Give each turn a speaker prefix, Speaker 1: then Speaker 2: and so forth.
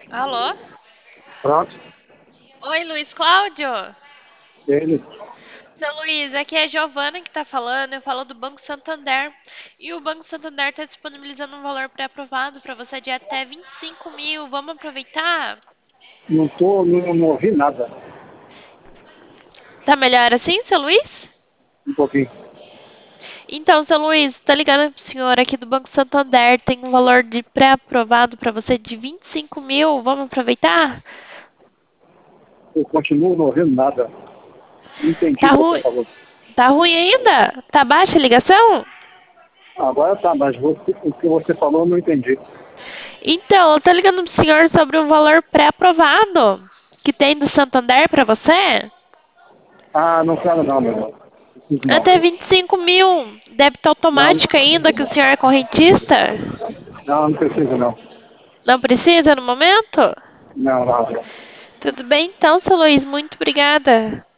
Speaker 1: Alô?
Speaker 2: Pronto,
Speaker 1: Oi, Luiz Cláudio?
Speaker 2: ele
Speaker 1: Seu Luiz, aqui é a Giovana que tá falando. Eu falo do Banco Santander. E o Banco Santander está disponibilizando um valor pré-aprovado para você de até 25 mil. Vamos aproveitar?
Speaker 2: não ouvi nada,
Speaker 1: Tá melhor assim, seu Luiz?
Speaker 2: um pouquinho.
Speaker 1: Então, seu Luiz, tá ligando pro senhor aqui do Banco Santander. Tem um valor de pré-aprovado para você de 25 mil. Vamos aproveitar?
Speaker 2: Eu continuo não ouvindo nada. Não entendi
Speaker 1: Tá
Speaker 2: o que você
Speaker 1: ruim?
Speaker 2: falou.
Speaker 1: Tá ruim ainda? Tá baixa a ligação?
Speaker 2: Agora tá, mas o que você falou eu não entendi.
Speaker 1: Então, eu tô ligando pro senhor sobre um valor pré-aprovado que tem do Santander para você.
Speaker 2: Ah, não quero não, meu irmão. Preciso não.
Speaker 1: Até 25 mil. Débito
Speaker 2: Não,
Speaker 1: automático ainda, que o senhor é correntista.
Speaker 2: não preciso não.
Speaker 1: Não precisa no momento?
Speaker 2: Não, não.
Speaker 1: Tudo bem então, seu Luiz. Muito obrigada.